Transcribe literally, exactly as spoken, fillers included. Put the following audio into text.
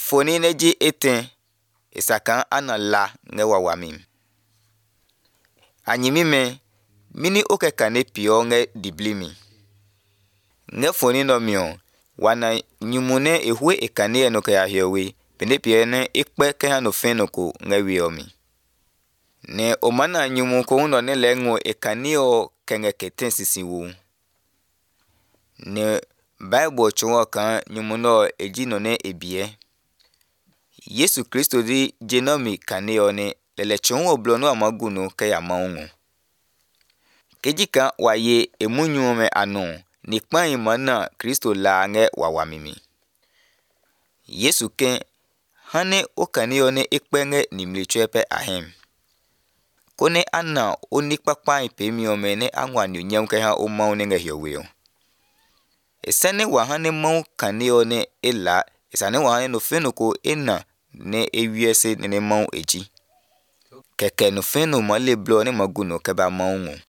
foni neji eten isakan ana la nge wawamim. Anyimi me mini oke kane pio nge diblimi. Nge foni no mio wana nyumune ehwe ekane eno ke ahiewe pende pie ne ikpe ke hano fenoko nge wiomi. Ne omana nyumu ko uno ne lengo ekanio kenge keten sisiwu. Ne Bible chunwa kan nyumuno ejino ne ebie. Yesu Kristo di genomi kanio ne lele chunwa blono amaguno ke ya maungu. Kejika waye emunyume anu ni kpa imana Kristo la nge wawamimi. Yesu ken hane okanio ne ikpenge nimlichwepe ahem. Kone ana onikpakpa ipemi omene angwanyo nyamke ha o maune nge hioweo. Esane wahane mau kanio ne ela, esane wahane no fenoko ena ne ewiese ne mau eji. Keke no feno male blo ne maguno keba maungu.